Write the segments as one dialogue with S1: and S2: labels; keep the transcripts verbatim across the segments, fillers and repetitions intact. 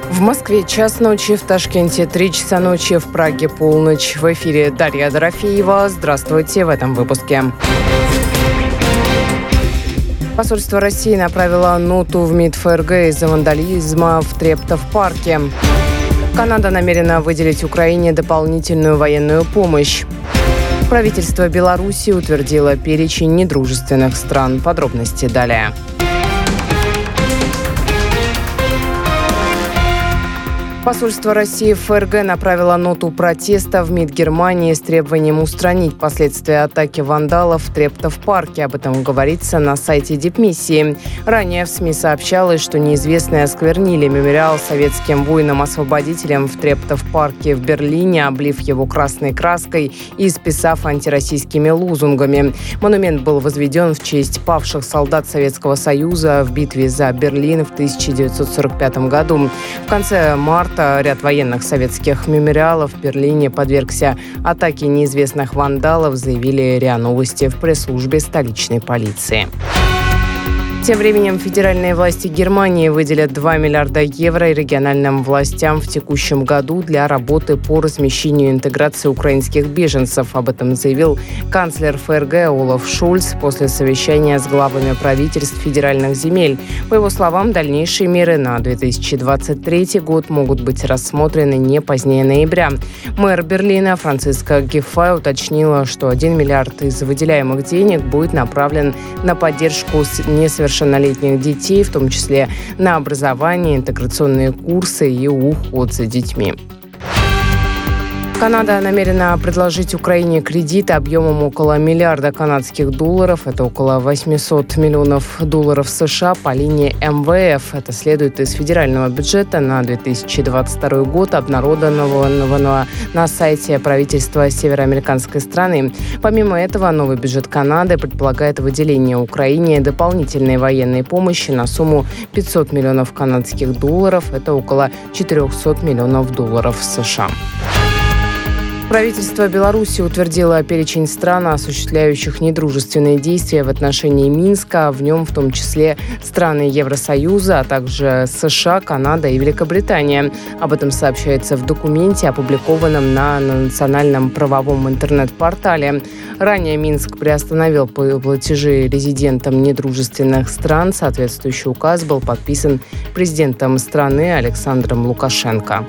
S1: В Москве час ночи, в Ташкенте три часа ночи, в Праге полночь. В эфире Дарья Дорофеева. Здравствуйте в этом выпуске. Посольство России направило ноту в МИД ФРГ из-за вандализма в Трептов-парке. Канада намерена выделить Украине дополнительную военную помощь. Правительство Беларуси утвердило перечень недружественных стран. Подробности далее. Посольство России в ФРГ направило ноту протеста в МИД Германии с требованием устранить последствия атаки вандалов в Трептов-парке. Об этом говорится на сайте дипмиссии. Ранее в СМИ сообщалось, что неизвестные осквернили мемориал советским воинам-освободителям в Трептов-парке в Берлине, облив его красной краской и исписав антироссийскими лозунгами. Монумент был возведен в честь павших солдат Советского Союза в битве за Берлин в тысяча девятьсот сорок пятом году. В конце марта ряд военных советских мемориалов в Берлине подвергся атаке неизвестных вандалов, заявили РИА Новости в пресс-службе столичной полиции. Тем временем федеральные власти Германии выделят два миллиарда евро региональным властям в текущем году для работы по размещению и интеграции украинских беженцев. Об этом заявил канцлер ФРГ Олаф Шольц после совещания с главами правительств федеральных земель. По его словам, дальнейшие меры на две тысячи двадцать третий год могут быть рассмотрены не позднее ноября. Мэр Берлина Франциска Гиффай уточнила, что один миллиард из выделяемых денег будет направлен на поддержку несовершеннолетних совершеннолетних детей, в том числе на образование, интеграционные курсы и уход за детьми. Канада намерена предложить Украине кредит объемом около миллиарда канадских долларов. Это около восемьсот миллионов долларов США по линии эм вэ эф. Это следует из федерального бюджета на две тысячи двадцать второй год, обнародованного на сайте правительства североамериканской страны. Помимо этого, новый бюджет Канады предполагает выделение Украине дополнительной военной помощи на сумму пятьсот миллионов канадских долларов. Это около четыреста миллионов долларов США. Правительство Беларуси утвердило перечень стран, осуществляющих недружественные действия в отношении Минска. В нем в том числе страны Евросоюза, а также США, Канада и Великобритания. Об этом сообщается в документе, опубликованном на национальном правовом интернет-портале. Ранее Минск приостановил платежи резидентам недружественных стран. Соответствующий указ был подписан президентом страны Александром Лукашенко.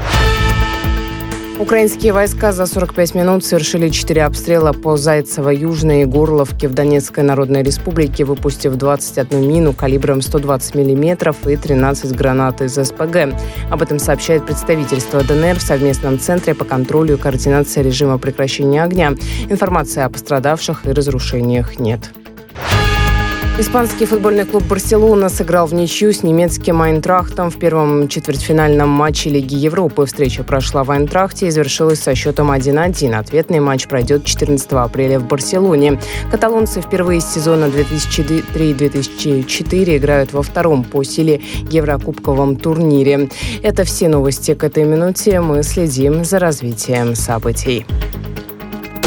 S1: Украинские войска за сорок пять минут совершили четыре обстрела по Зайцево-Южной и Горловке в Донецкой Народной Республике, выпустив двадцать одну мину калибром сто двадцать миллиметров и тринадцать гранат из эс пэ гэ. Об этом сообщает представительство ДНР в совместном центре по контролю и координации режима прекращения огня. Информации о пострадавших и разрушениях нет. Испанский футбольный клуб «Барселона» сыграл в ничью с немецким «Айнтрахтом» в первом четвертьфинальном матче Лиги Европы. Встреча прошла в «Айнтрахте» и завершилась со счетом один один. Ответный матч пройдет четырнадцатого апреля в Барселоне. Каталонцы впервые с сезона две тысячи три - две тысячи четыре играют во втором по силе еврокубковом турнире. Это все новости к этой минуте. Мы следим за развитием событий.